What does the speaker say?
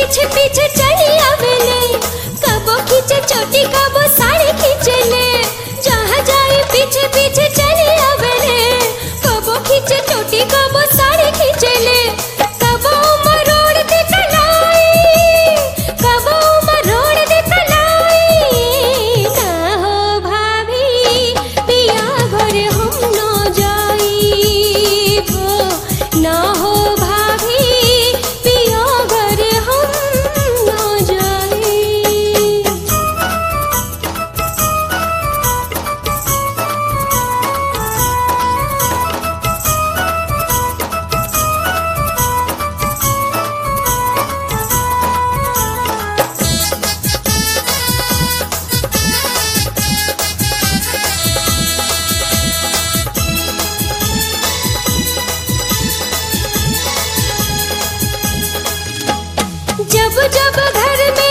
पीछे पीछे चली आवेले, कबो खींचे चोटी कबो साड़ी खींचेले। जहाँ जाए पीछे पीछे चली आवेले, कबो खींचे चोटी कबो साड़ी खींचेले। कबो मरोड़ दे कलाई, कबो मरोड़ दे कलाई। ना हो भाभी पिया घर हम न जाइबो, ना हो भाभी पिया घर हम न जाइब। जब जब घर में